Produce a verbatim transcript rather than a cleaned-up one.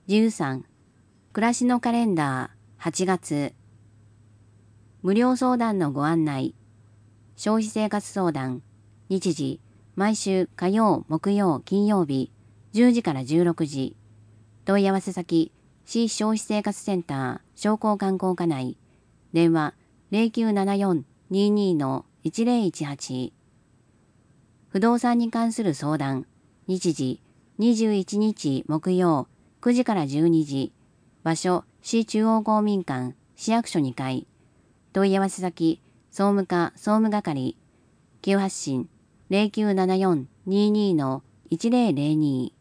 じゅうさん、暮らしのカレンダーはちがつ。無料相談のご案内。消費生活相談。日時、毎週火曜、木曜、金曜日、じゅうじからじゅうろくじ。問い合わせ先、市消費生活センター、商工観光課内。電話、ゼロきゅうななよん にーにー のいちゼロいちはち。不動産に関する相談。日時、にじゅういちにち木曜、くじからじゅうにじ。場所、市中央公民館、市役所にかい。問い合わせ先、総務課総務係。急発進ゼロきゅうななよん にーにー のいちゼロゼロに。